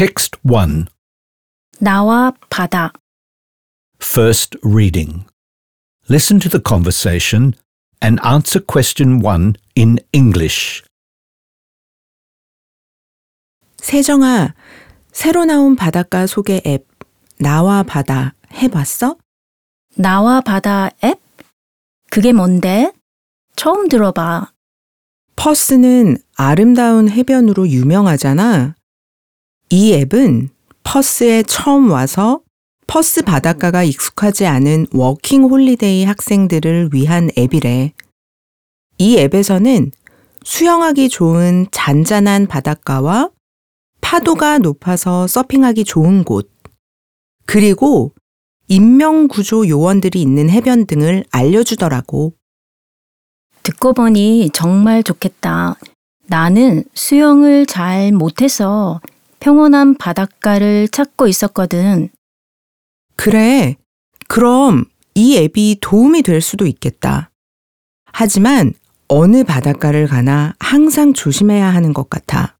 Text 1. 나와 바다. First reading. Listen to the conversation and answer question 1 in English. 세정아, 새로 나온 바닷가 소개 앱 나와 바다 해봤어? 나와 바다 앱? 그게 뭔데? 처음 들어봐. 퍼스는 아름다운 해변으로 유명하잖아. 이 앱은 퍼스에 처음 와서 퍼스 바닷가가 익숙하지 않은 워킹 홀리데이 학생들을 위한 앱이래. 이 앱에서는 수영하기 좋은 잔잔한 바닷가와 파도가 높아서 서핑하기 좋은 곳, 그리고 인명구조 요원들이 있는 해변 등을 알려주더라고. 듣고 보니 정말 좋겠다. 나는 수영을 잘 못해서 평온한 바닷가를 찾고 있었거든. 그래, 그럼 이 앱이 도움이 될 수도 있겠다. 하지만 어느 바닷가를 가나 항상 조심해야 하는 것 같아.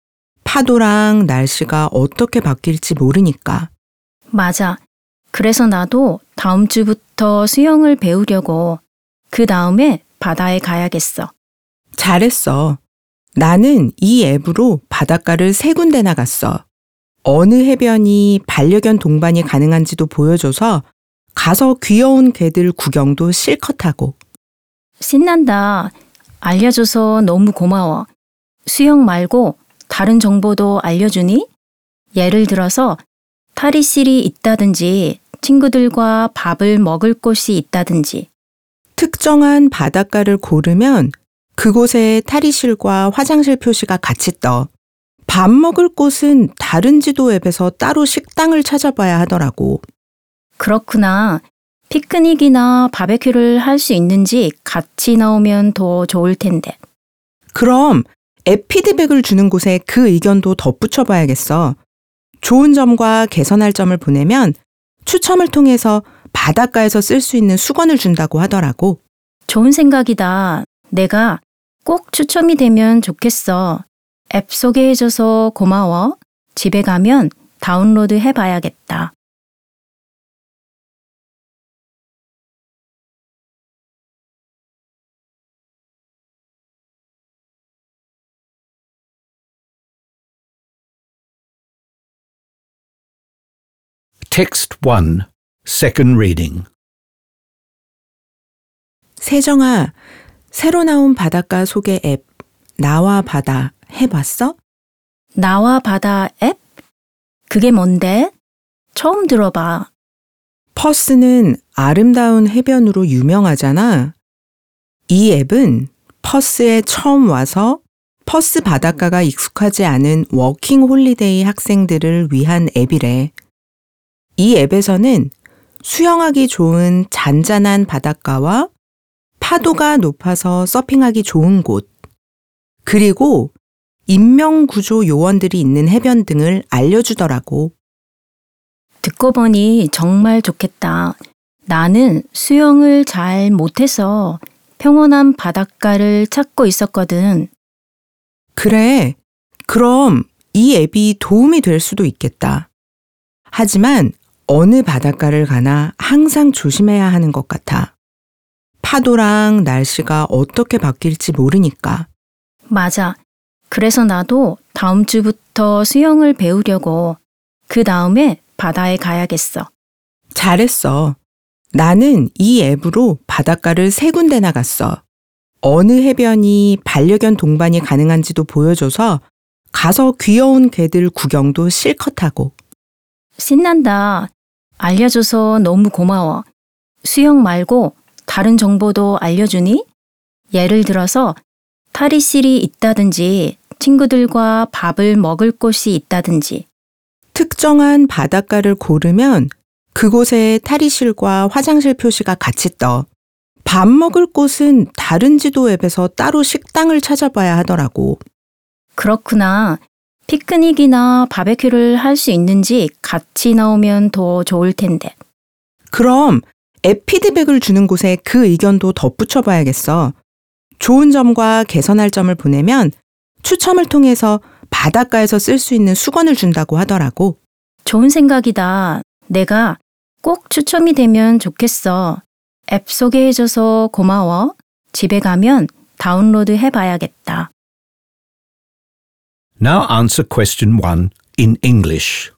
파도랑 날씨가 어떻게 바뀔지 모르니까. 맞아. 그래서 나도 다음 주부터 수영을 배우려고 그 다음에 바다에 가야겠어. 잘했어. 나는 이 앱으로 바닷가를 3군데나 갔어. 어느 해변이 반려견 동반이 가능한지도 보여줘서 가서 귀여운 개들 구경도 실컷 하고. 신난다. 알려줘서 너무 고마워. 수영 말고 다른 정보도 알려주니? 예를 들어서 탈의실이 있다든지 친구들과 밥을 먹을 곳이 있다든지. 특정한 바닷가를 고르면 그곳에 탈의실과 화장실 표시가 같이 떠. 밥 먹을 곳은 다른 지도 앱에서 따로 식당을 찾아봐야 하더라고. 그렇구나. 피크닉이나 바베큐를 할 수 있는지 같이 나오면 더 좋을 텐데. 그럼 앱 피드백을 주는 곳에 그 의견도 덧붙여 봐야겠어. 좋은 점과 개선할 점을 보내면 추첨을 통해서 바닷가에서 쓸 수 있는 수건을 준다고 하더라고. 좋은 생각이다. 내가 꼭 추첨이 되면 좋겠어. 앱 소개해줘서 고마워. 집에 가면 다운로드 해봐야겠다. Text 1. Second reading. 세정아, 새로 나온 바닷가 소개 앱 나와 바다 해봤어? 나와 바다 앱? 그게 뭔데? 처음 들어봐. 퍼스는 아름다운 해변으로 유명하잖아. 이 앱은 퍼스에 처음 와서 퍼스 바닷가가 익숙하지 않은 워킹 홀리데이 학생들을 위한 앱이래. 이 앱에서는 수영하기 좋은 잔잔한 바닷가와 파도가 높아서 서핑하기 좋은 곳, 그리고 인명구조 요원들이 있는 해변 등을 알려주더라고. 듣고 보니 정말 좋겠다. 나는 수영을 잘 못해서 평온한 바닷가를 찾고 있었거든. 그래, 그럼 이 앱이 도움이 될 수도 있겠다. 하지만 어느 바닷가를 가나 항상 조심해야 하는 것 같아. 파도랑 날씨가 어떻게 바뀔지 모르니까. 맞아. 그래서 나도 다음 주부터 수영을 배우려고 그 다음에 바다에 가야겠어. 잘했어. 나는 이 앱으로 바닷가를 3군데나 갔어. 어느 해변이 반려견 동반이 가능한지도 보여줘서 가서 귀여운 개들 구경도 실컷 하고. 신난다. 알려줘서 너무 고마워. 수영 말고 다른 정보도 알려주니? 예를 들어서 탈의실이 있다든지 친구들과 밥을 먹을 곳이 있다든지. 특정한 바닷가를 고르면 그곳에 탈의실과 화장실 표시가 같이 떠. 밥 먹을 곳은 다른 지도 앱에서 따로 식당을 찾아봐야 하더라고. 그렇구나. 피크닉이나 바베큐를 할 수 있는지 같이 나오면 더 좋을 텐데. 그럼 앱 피드백을 주는 곳에 그 의견도 덧붙여 봐야겠어. 좋은 점과 개선할 점을 보내면 추첨을 통해서 바닷가에서 쓸 수 있는 수건을 준다고 하더라고. 좋은 생각이다. 내가 꼭 추첨이 되면 좋겠어. 앱 소개해줘서 고마워. 집에 가면 다운로드 해봐야겠다. Now answer question 1 in English.